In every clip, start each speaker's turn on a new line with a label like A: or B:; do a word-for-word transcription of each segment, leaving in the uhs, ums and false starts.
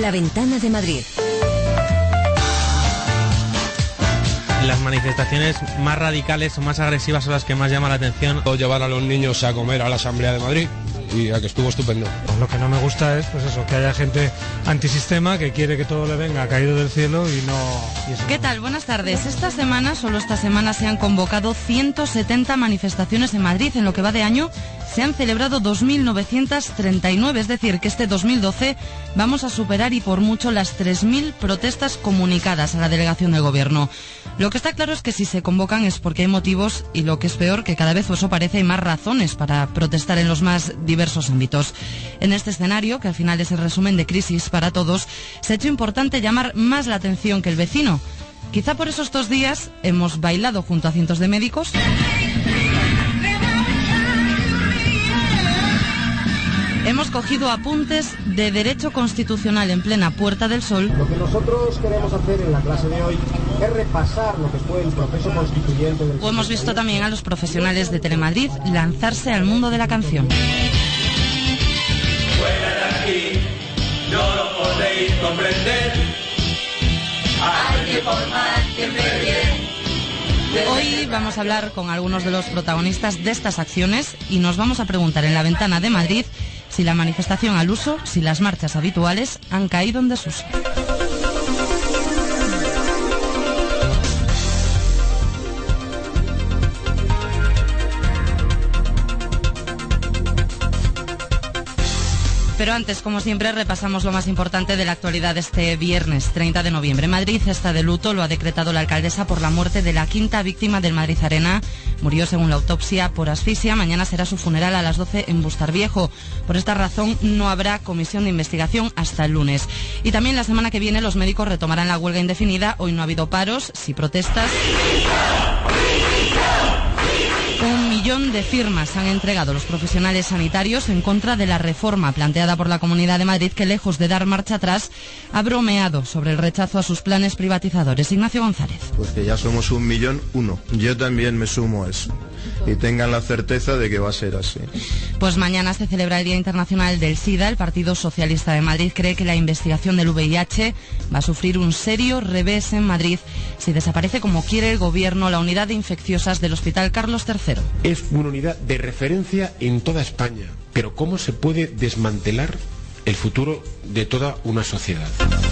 A: La Ventana de Madrid.
B: Las manifestaciones más radicales o más agresivas son las que más llaman la atención.
C: O llevar a los niños a comer a la Asamblea de Madrid, y a que estuvo estupendo.
D: Pues lo que no me gusta es, pues eso, que haya gente antisistema que quiere que todo le venga caído del cielo y no... Y eso
E: ¿Qué
D: no.
E: tal? Buenas tardes. Esta semana, solo esta semana, se han convocado ciento setenta manifestaciones en Madrid. En lo que va de año se han celebrado dos mil novecientas treinta y nueve, es decir, que este dos mil doce vamos a superar y por mucho las tres mil protestas comunicadas a la delegación del Gobierno. Lo que está claro es que si se convocan es porque hay motivos, y lo que es peor, que cada vez, o eso parece, hay más razones para protestar en los más diversos ámbitos. En este escenario, que al final es el resumen de crisis para todos, se ha hecho importante llamar más la atención que el vecino. Quizá por eso estos días hemos bailado junto a cientos de médicos. Hemos cogido apuntes de Derecho Constitucional en plena Puerta del Sol.
F: Lo que nosotros queremos hacer en la clase de hoy es repasar lo que fue el proceso constituyente del...
E: O hemos visto también a los profesionales de Telemadrid lanzarse al mundo de la canción.
G: Fuera de aquí, no lo podéis comprender. Hay que formar siempre bien.
E: Hoy vamos a hablar con algunos de los protagonistas de estas acciones y nos vamos a preguntar en La Ventana de Madrid si la manifestación al uso, si las marchas habituales han caído en desuso. Pero antes, como siempre, repasamos lo más importante de la actualidad este viernes treinta de noviembre. Madrid está de luto, lo ha decretado la alcaldesa por la muerte de la quinta víctima del Madrid Arena. Murió, según la autopsia, por asfixia. Mañana será su funeral a las doce en Bustarviejo. Por esta razón no habrá comisión de investigación hasta el lunes. Y también la semana que viene los médicos retomarán la huelga indefinida. Hoy no ha habido paros, sí protestas. Un millón de firmas han entregado los profesionales sanitarios en contra de la reforma planteada por la Comunidad de Madrid, que lejos de dar marcha atrás ha bromeado sobre el rechazo a sus planes privatizadores. Ignacio González.
H: Pues que ya somos un millón uno. Yo también me sumo a eso. Y tengan la certeza de que va a ser así.
E: Pues mañana se celebra el Día Internacional del SIDA. El Partido Socialista de Madrid cree que la investigación del V I H va a sufrir un serio revés en Madrid si desaparece, como quiere el Gobierno, la unidad de infecciosas del Hospital Carlos tercero.
I: Es una unidad de referencia en toda España. Pero ¿cómo se puede desmantelar el futuro de toda una sociedad?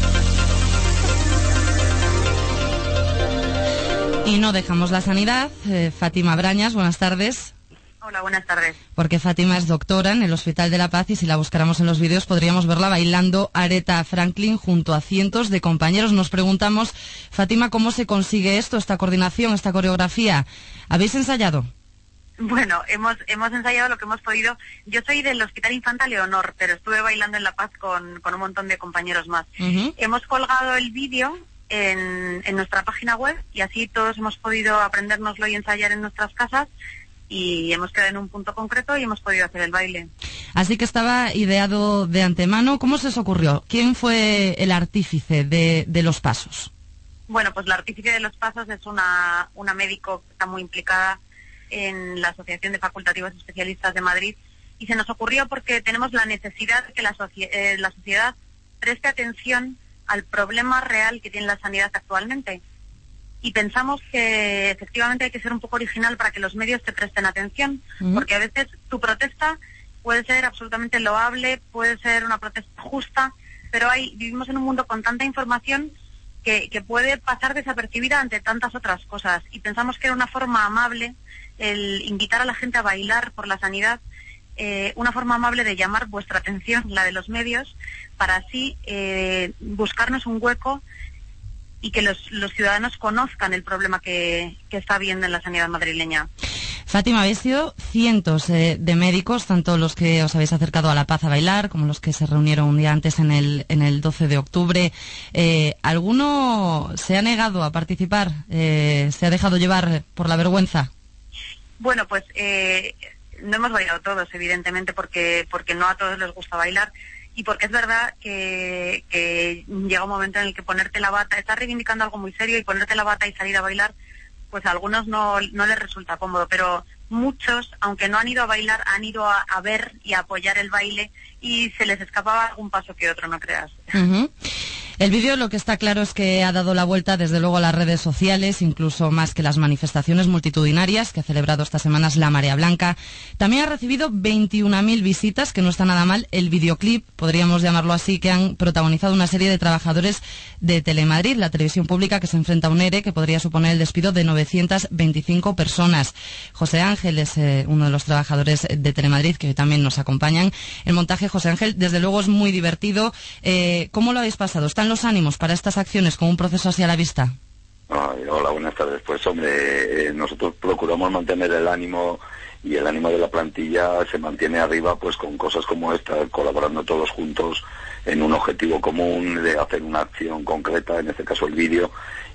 E: Y no dejamos la sanidad. Eh, Fátima Brañas, buenas tardes.
J: Hola, buenas tardes.
E: Porque Fátima es doctora en el Hospital de la Paz y si la buscáramos en los vídeos podríamos verla bailando Aretha Franklin junto a cientos de compañeros. Nos preguntamos, Fátima, ¿cómo se consigue esto, esta coordinación, esta coreografía? ¿Habéis ensayado?
J: Bueno, hemos hemos ensayado lo que hemos podido. Yo soy del Hospital Infanta Leonor, pero estuve bailando en La Paz con, con un montón de compañeros más. Uh-huh. Hemos colgado el vídeo en, en nuestra página web y así todos hemos podido aprendérnoslo y ensayar en nuestras casas y hemos quedado en un punto concreto y hemos podido hacer el baile.
E: Así que estaba ideado de antemano. ¿Cómo se os ocurrió? ¿Quién fue el artífice de, de los pasos?
J: Bueno, pues la artífice de los pasos es una, una médico que está muy implicada en la Asociación de Facultativos Especialistas de Madrid y se nos ocurrió porque tenemos la necesidad de que la, socie- eh, la sociedad preste atención al problema real que tiene la sanidad actualmente. Y pensamos que efectivamente hay que ser un poco original para que los medios te presten atención, uh-huh. porque a veces tu protesta puede ser absolutamente loable, puede ser una protesta justa, pero hay, vivimos en un mundo con tanta información que, que puede pasar desapercibida ante tantas otras cosas. Y pensamos que era una forma amable el invitar a la gente a bailar por la sanidad, eh, una forma amable de llamar vuestra atención, la de los medios, para así eh, buscarnos un hueco y que los, los ciudadanos conozcan el problema que, que está habiendo en la sanidad madrileña.
E: Fátima, habéis sido cientos eh, de médicos, tanto los que os habéis acercado a La Paz a bailar, como los que se reunieron un día antes en el, en el doce de octubre. Eh, ¿Alguno se ha negado a participar? Eh, ¿Se ha dejado llevar por la vergüenza?
J: Bueno, pues eh, no hemos bailado todos, evidentemente, porque porque no a todos les gusta bailar y porque es verdad que, que llega un momento en el que ponerte la bata, estás reivindicando algo muy serio y ponerte la bata y salir a bailar, pues a algunos no, no les resulta cómodo, pero muchos, aunque no han ido a bailar, han ido a, a ver y a apoyar el baile, y se les escapaba algún paso que otro, no creas.
E: Uh-huh. El vídeo, lo que está claro es que ha dado la vuelta desde luego a las redes sociales, incluso más que las manifestaciones multitudinarias que ha celebrado estas semanas la Marea Blanca. También ha recibido veintiuna mil visitas, que no está nada mal. El videoclip, podríamos llamarlo así, que han protagonizado una serie de trabajadores de Telemadrid, la televisión pública, que se enfrenta a un ERE que podría suponer el despido de novecientas veinticinco personas. José Ángel es eh, uno de los trabajadores de Telemadrid que hoy también nos acompañan. El montaje, José Ángel, desde luego es muy divertido. Eh, ¿Cómo lo habéis pasado? ¿Están los ánimos para estas acciones con un proceso así a la vista?
A: Ay, hola, buenas tardes. Pues hombre, eh, nosotros procuramos mantener el ánimo, y el ánimo de la plantilla se mantiene arriba pues con cosas como esta, colaborando todos juntos en un objetivo común de hacer una acción concreta, en este caso el vídeo.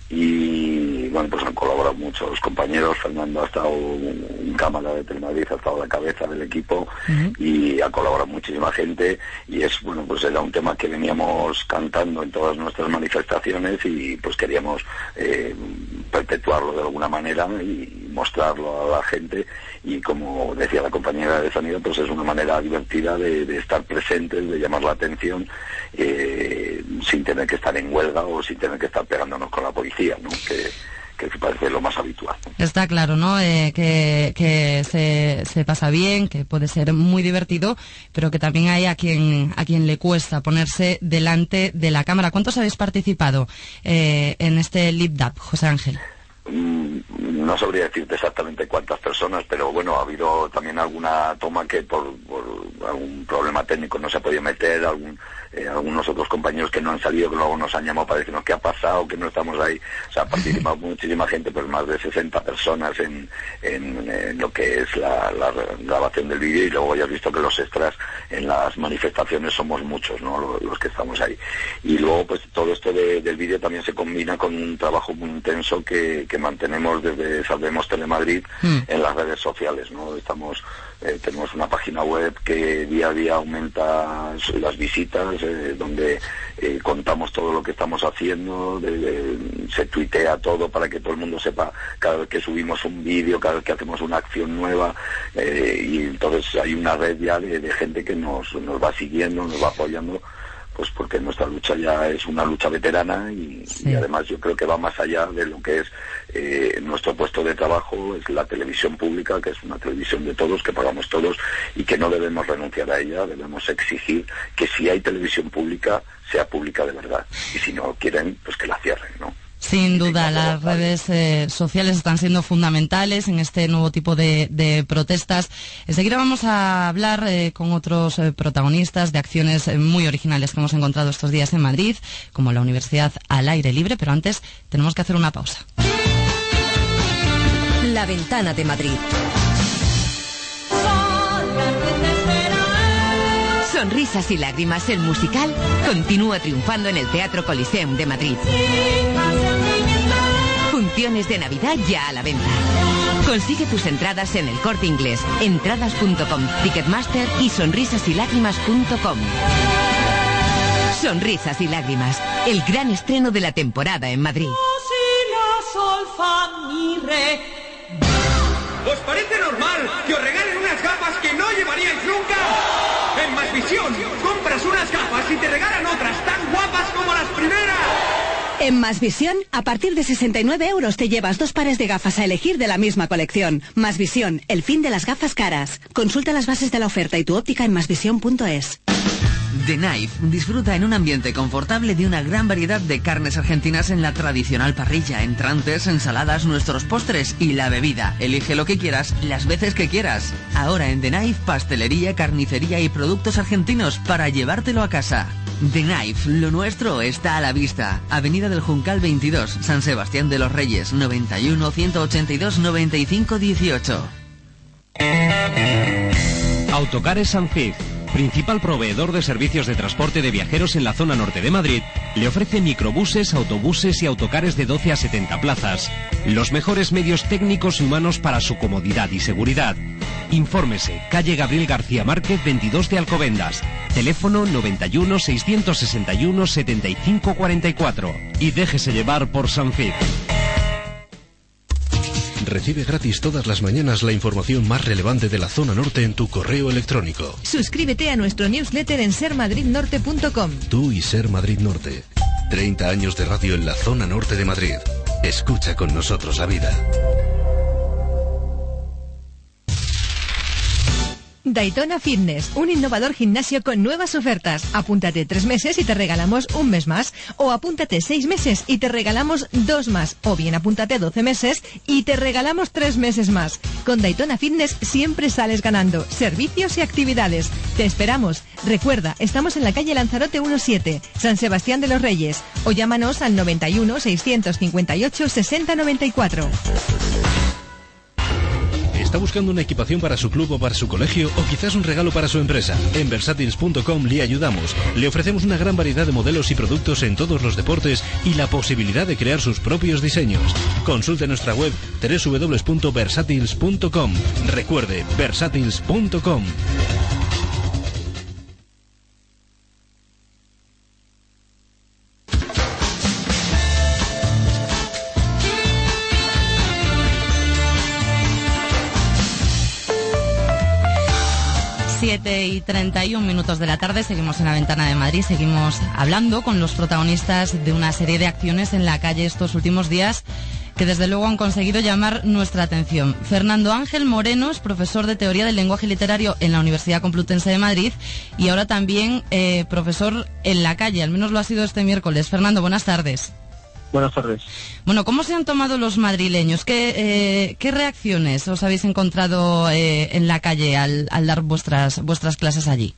A: Y bueno, pues han colaborado muchos compañeros. Fernando ha estado en cámara de Telemadrid, ha estado a la cabeza del equipo, uh-huh. y ha colaborado muchísima gente, y es, bueno, pues era un tema que veníamos cantando en todas nuestras manifestaciones, y pues queríamos eh, perpetuarlo de alguna manera y mostrarlo a la gente, y como decía la compañera de sonido, pues es una manera divertida de, de estar presentes, de llamar la atención, eh, sin tener que estar en huelga o sin tener que estar pegándonos con la policía, ¿no? Que, que parece lo más habitual.
E: Está claro, ¿no? Eh, que que se, se pasa bien, que puede ser muy divertido, pero que también hay a quien a quien le cuesta ponerse delante de la cámara. ¿Cuántos habéis participado eh, en este Lip Dub, José Ángel?
A: No sabría decirte exactamente cuántas personas, pero bueno, ha habido también alguna toma que por, por algún problema técnico no se ha podido meter, algún, eh, algunos otros compañeros que no han salido, que luego nos han llamado para decirnos qué ha pasado, que no estamos ahí. O sea, ha participado muchísima gente, pues más de sesenta personas en, en, en lo que es la, la grabación del vídeo, y luego ya has visto que los extras en las manifestaciones somos muchos, ¿no? Los, los que estamos ahí. Y luego pues todo esto de, del vídeo también se combina con un trabajo muy intenso que, que mantenemos desde Salvemos Telemadrid mm. en las redes sociales, ¿no? Estamos eh, tenemos una página web que día a día aumenta las visitas, eh, donde eh, contamos todo lo que estamos haciendo, de, de, se tuitea todo para que todo el mundo sepa cada vez que subimos un vídeo, cada vez que hacemos una acción nueva, eh, y entonces hay una red ya de, de gente que nos, nos va siguiendo, nos va apoyando, pues porque nuestra lucha ya es una lucha veterana, y, sí. y además yo creo que va más allá de lo que es eh, nuestro puesto de trabajo, es la televisión pública, que es una televisión de todos, que pagamos todos, y que no debemos renunciar a ella, debemos exigir que si hay televisión pública, sea pública de verdad, y si no quieren, pues que la cierren, ¿no?
E: Sin duda, las redes eh, sociales están siendo fundamentales en este nuevo tipo de, de protestas. Enseguida vamos a hablar eh, con otros eh, protagonistas de acciones eh, muy originales que hemos encontrado estos días en Madrid, como la Universidad al Aire Libre, pero antes tenemos que hacer una pausa.
K: La Ventana de Madrid. Sonrisas y lágrimas, el musical, continúa triunfando en el Teatro Coliseum de Madrid. Funciones de Navidad ya a la venta. Consigue tus entradas en El Corte Inglés, entradas punto com, Ticketmaster y sonrisas y lágrimas punto com. Sonrisas y lágrimas, el gran estreno de la temporada en Madrid.
G: ¿Os parece normal que os regalen unas gafas que no llevaríais nunca? En Masvisión, compras unas gafas y te regalan otras tan guapas como las primeras.
L: En Masvisión, a partir de sesenta y nueve euros te llevas dos pares de gafas a elegir de la misma colección. Masvisión, el fin de las gafas caras. Consulta las bases de la oferta y tu óptica en masvisión punto es.
M: The Knife disfruta en un ambiente confortable de una gran variedad de carnes argentinas en la tradicional parrilla, entrantes, ensaladas, nuestros postres y la bebida. Elige lo que quieras, las veces que quieras. Ahora en The Knife, pastelería, carnicería y productos argentinos para llevártelo a casa. The Knife, lo nuestro está a la vista. Avenida del Juncal veintidós, San Sebastián de los Reyes, noventa y uno, ciento ochenta y dos, noventa y cinco, dieciocho.
N: Autocares Sanfig, principal proveedor de servicios de transporte de viajeros en la zona norte de Madrid, le ofrece microbuses, autobuses y autocares de doce a setenta plazas. Los mejores medios técnicos y humanos para su comodidad y seguridad. Infórmese, calle Gabriel García Márquez, veintidós de Alcobendas. Teléfono noventa y uno, seiscientos sesenta y uno, setenta y cinco cuarenta y cuatro. Y déjese llevar por Sanfig.
O: Recibe gratis todas las mañanas la información más relevante de la zona norte en tu correo electrónico.
P: Suscríbete a nuestro newsletter en ser madrid norte punto com.
O: Tú y Ser Madrid Norte. treinta años de radio en la zona norte de Madrid. Escucha con nosotros la vida.
P: Daytona Fitness, un innovador gimnasio con nuevas ofertas. Apúntate tres meses y te regalamos un mes más. O apúntate seis meses y te regalamos dos más. O bien apúntate doce meses y te regalamos tres meses más. Con Daytona Fitness siempre sales ganando. Servicios y actividades. Te esperamos. Recuerda, estamos en la calle Lanzarote diecisiete, San Sebastián de los Reyes. O llámanos al noventa y uno, seiscientos cincuenta y ocho, sesenta noventa y cuatro.
O: ¿Está buscando una equipación para su club o para su colegio o quizás un regalo para su empresa? En versatils punto com le ayudamos. Le ofrecemos una gran variedad de modelos y productos en todos los deportes y la posibilidad de crear sus propios diseños. Consulte nuestra web doble u doble u doble u punto versatils punto com. Recuerde, versatils punto com.
E: siete y treinta y un minutos de la tarde, seguimos en la Ventana de Madrid, seguimos hablando con los protagonistas de una serie de acciones en la calle estos últimos días que desde luego han conseguido llamar nuestra atención. Fernando Ángel Moreno es profesor de Teoría del Lenguaje Literario en la Universidad Complutense de Madrid y ahora también eh, profesor en la calle, al menos lo ha sido este miércoles. Fernando, buenas tardes.
Q: Buenas tardes.
E: Bueno, ¿cómo se han tomado los madrileños? ¿Qué, eh, qué reacciones os habéis encontrado eh, en la calle al, al dar vuestras vuestras clases allí?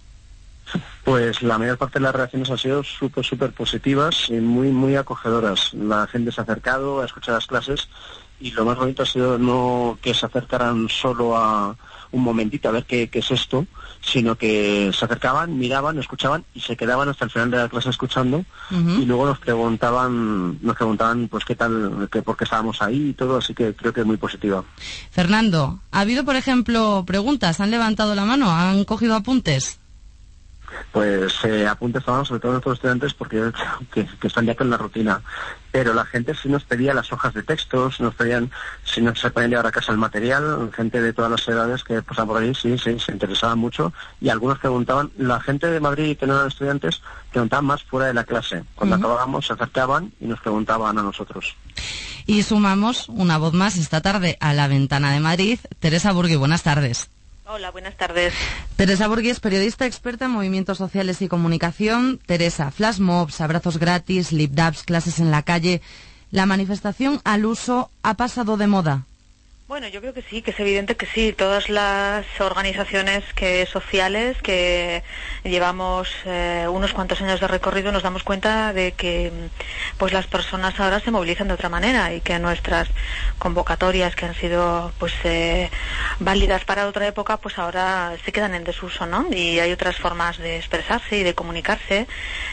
Q: Pues la mayor parte de las reacciones han sido súper, súper positivas y muy, muy acogedoras. La gente se ha acercado a escuchar las clases y lo más bonito ha sido no que se acercaran solo a un momentito a ver qué, qué es esto, sino que se acercaban, miraban, escuchaban y se quedaban hasta el final de la clase escuchando. Uh-huh. Y luego nos preguntaban, nos preguntaban pues qué tal, qué, por qué estábamos ahí y todo, así que creo que es muy positiva.
E: Fernando, ¿ha habido, por ejemplo, preguntas? ¿Han levantado la mano? ¿Han cogido apuntes?
Q: Pues eh, apuntes tomaban sobre todo nuestros estudiantes porque que, que están ya con la rutina, pero la gente sí nos pedía las hojas de textos, nos pedían si nos se podían llevar a casa el material, gente de todas las edades que pasaban por ahí, sí, sí, se interesaban mucho y algunos preguntaban, la gente de Madrid que no eran estudiantes preguntaban más fuera de la clase, cuando uh-huh. acabábamos se acercaban y nos preguntaban a nosotros.
E: Y sumamos una voz más esta tarde a la Ventana de Madrid, Teresa Burgui, buenas tardes.
R: Hola, buenas tardes.
E: Teresa Burgui es periodista experta en movimientos sociales y comunicación. Teresa, flash mobs, abrazos gratis, lip dabs, clases en la calle. ¿La manifestación al uso ha pasado de moda?
R: Bueno, yo creo que sí, que es evidente que sí. Todas las organizaciones que sociales que llevamos eh, unos cuantos años de recorrido nos damos cuenta de que pues las personas ahora se movilizan de otra manera y que nuestras convocatorias que han sido pues eh, válidas para otra época pues ahora se quedan en desuso, ¿no? Y hay otras formas de expresarse y de comunicarse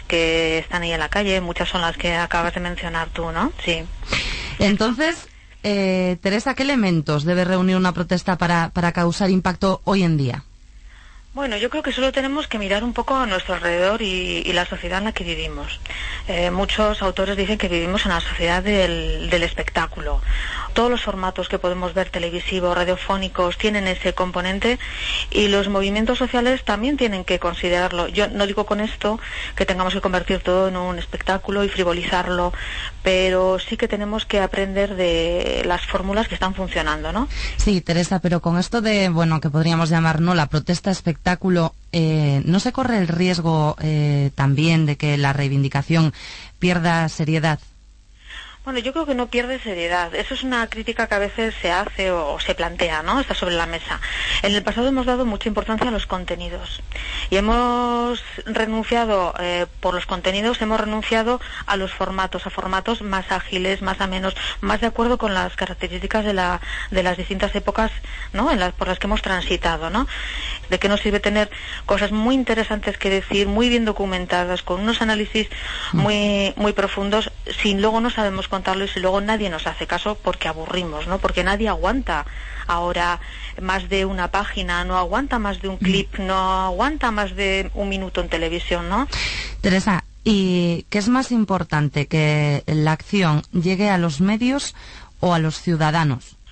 R: que están ahí en la calle. Muchas son las que acabas de mencionar tú, ¿no? Sí.
E: Entonces, Eh, Teresa, ¿qué elementos debe reunir una protesta para, para causar impacto hoy en día?
R: Bueno, yo creo que solo tenemos que mirar un poco a nuestro alrededor y, y la sociedad en la que vivimos. Eh, muchos autores dicen que vivimos en la sociedad del, del espectáculo. Todos los formatos que podemos ver, televisivos, radiofónicos, tienen ese componente y los movimientos sociales también tienen que considerarlo. Yo no digo con esto que tengamos que convertir todo en un espectáculo y frivolizarlo, pero sí que tenemos que aprender de las fórmulas que están funcionando, ¿no?
E: Sí, Teresa, pero con esto de, bueno, que podríamos llamar, ¿no?, la protesta espectáculo, eh, ¿no se corre el riesgo eh, también de que la reivindicación pierda seriedad?
R: Bueno, yo creo que no pierde seriedad. Eso es una crítica que a veces se hace o, o se plantea, ¿no? Está sobre la mesa. En el pasado hemos dado mucha importancia a los contenidos y hemos renunciado, eh, por los contenidos, hemos renunciado a los formatos, a formatos más ágiles, más amenos, más de acuerdo con las características de, la, de las distintas épocas, ¿no?, en las, por las que hemos transitado, ¿no? ¿De qué nos sirve tener cosas muy interesantes que decir, muy bien documentadas, con unos análisis muy, muy profundos, si luego no sabemos contarlo y si luego nadie nos hace caso porque aburrimos, ¿no? Porque nadie aguanta ahora más de una página, no aguanta más de un clip, no aguanta más de un minuto en televisión, ¿no?
E: Teresa, ¿y qué es más importante, que la acción llegue a los medios o a los ciudadanos?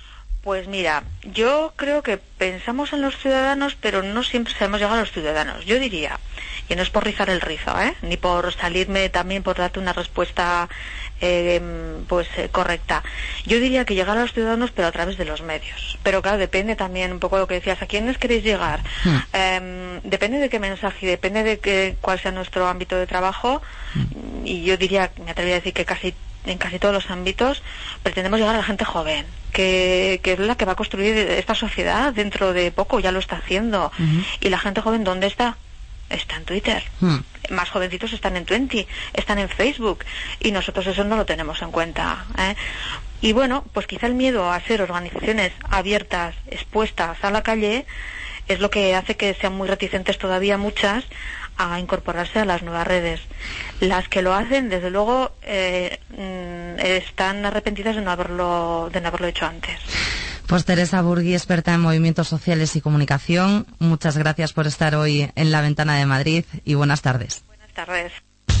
R: Pues mira, yo creo que pensamos en los ciudadanos, pero no siempre sabemos llegar a los ciudadanos. Yo diría, y no es por rizar el rizo, ¿eh? ni por salirme también por darte una respuesta eh, pues eh, correcta. Yo diría que llegar a los ciudadanos, pero a través de los medios. Pero claro, depende también un poco de lo que decías, ¿a quiénes queréis llegar? Hmm. Eh, depende de qué mensaje, depende de qué, cuál sea nuestro ámbito de trabajo, hmm. y yo diría, me atrevería a decir que casi en casi todos los ámbitos pretendemos llegar a la gente joven, que, que es la que va a construir esta sociedad dentro de poco, ya lo está haciendo. Uh-huh. Y la gente joven, ¿dónde está? Está en Twitter. Uh-huh. Más jovencitos están en Twenty, están en Facebook, y nosotros eso no lo tenemos en cuenta, ¿eh? Y bueno, pues quizá el miedo a ser organizaciones abiertas, expuestas a la calle, es lo que hace que sean muy reticentes todavía muchas a incorporarse a las nuevas redes. Las que lo hacen, desde luego, eh, están arrepentidas de no haberlo, de no haberlo hecho antes.
E: Pues Teresa Burgui, experta en movimientos sociales y comunicación, muchas gracias por estar hoy en La Ventana de Madrid y buenas tardes.
R: Buenas tardes.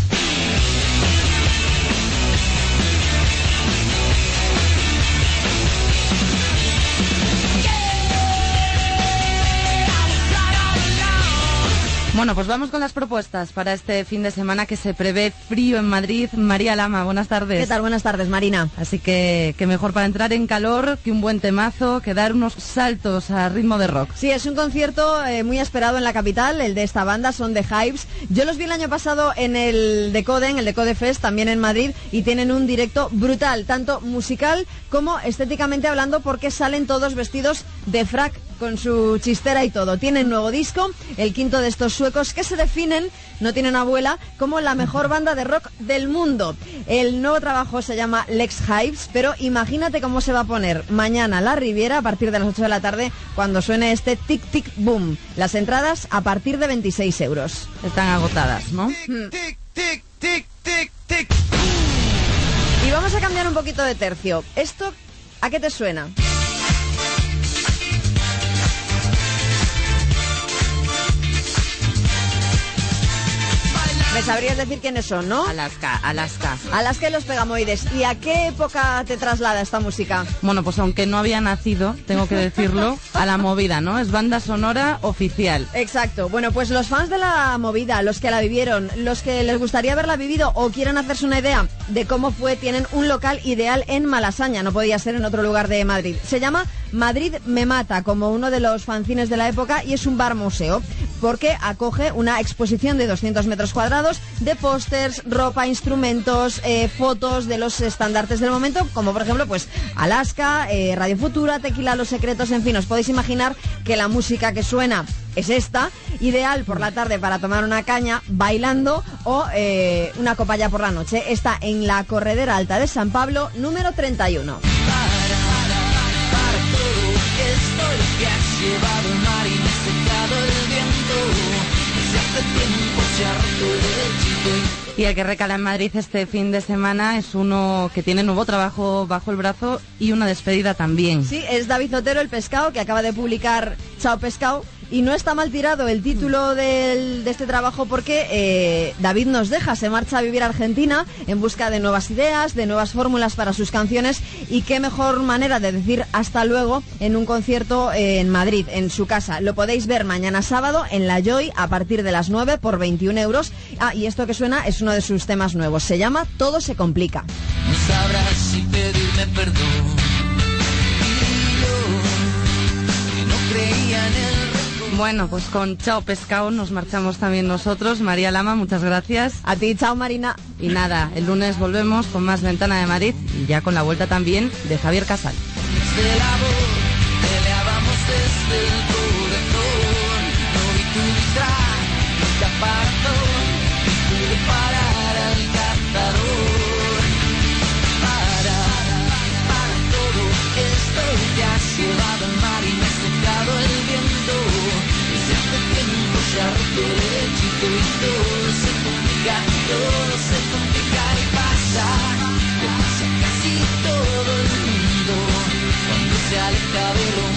E: Bueno, pues vamos con las propuestas para este fin de semana que se prevé frío en Madrid. María Lama, buenas tardes.
S: ¿Qué tal? Buenas tardes, Marina.
E: Así que, que mejor para entrar en calor que un buen temazo, que dar unos saltos a ritmo de rock.
S: Sí, es un concierto eh, muy esperado en la capital, el de esta banda, son The Hives. Yo los vi el año pasado en el Decode, en el Decode Fest, también en Madrid, y tienen un directo brutal, tanto musical como estéticamente hablando, porque salen todos vestidos de frac, con su chistera y todo. Tienen nuevo disco, el quinto de estos suecos que se definen, no tienen abuela, como la mejor banda de rock del mundo. El nuevo trabajo se llama Lex Hives, pero imagínate cómo se va a poner mañana la Riviera a partir de las ocho de la tarde cuando suene este tic tic boom. Las entradas a partir de veintiséis euros.
E: Están agotadas, ¿no?
S: Tic tic tic tic tic tic. Y vamos a cambiar un poquito de tercio. ¿Esto a qué te suena? Me sabrías decir quiénes son, ¿no?
E: Alaska, Alaska.
S: Alaska y los Pegamoides. ¿Y a qué época te traslada esta música?
E: Bueno, pues aunque no había nacido, tengo que decirlo, a la movida, ¿no? Es banda sonora oficial.
S: Exacto. Bueno, pues los fans de la movida, los que la vivieron, los que les gustaría haberla vivido o quieran hacerse una idea de cómo fue, tienen un local ideal en Malasaña, no podía ser en otro lugar de Madrid. Se llama Madrid Me Mata, como uno de los fanzines de la época, y es un bar museo, porque acoge una exposición de doscientos metros cuadrados de pósters, ropa, instrumentos, eh, fotos de los estandartes del momento, como por ejemplo pues Alaska, eh, Radio Futura, Tequila, Los Secretos, en fin, os podéis imaginar que la música que suena es esta, ideal por la tarde para tomar una caña bailando o eh, una copa ya por la noche. Está en la Corredera Alta de San Pablo, número treinta y uno.
T: Estoy que has llevado el mar y me he secado el viento. Desde hace tiempo se harto de chico.
E: Y el que recala en Madrid este fin de semana es uno que tiene nuevo trabajo bajo el brazo y una despedida también.
S: Sí, es David Otero, el Pescado, que acaba de publicar Chao Pescado. Y no está mal tirado el título del, de este trabajo porque eh, David nos deja, se marcha a vivir a Argentina en busca de nuevas ideas, de nuevas fórmulas para sus canciones, y qué mejor manera de decir hasta luego en un concierto eh, en Madrid, en su casa. Lo podéis ver mañana sábado en La Joy a partir de las nueve por veintiún euros. Ah, y esto que suena es uno de sus temas nuevos, se llama Todo se complica.
T: No sabrás si pedirme perdón. Y yo, que no creía en el...
E: Bueno, pues con Chao Pescado nos marchamos también nosotros. María Lama, muchas gracias.
S: A ti, chao Marina.
E: Y nada, el lunes volvemos con más Ventana de Madrid y ya con la vuelta también de Javier Casal.
T: Desde la voz, peleábamos desde el corazón. No vi tu disfraz, tu caparazón, y pude parar al cazador. Para, para todo esto te has llevado al mar y me has secado el viento. Harto de chico y todo se complica, todo se complica y pasa, le pasa a casi todo el mundo cuando se aleja de lo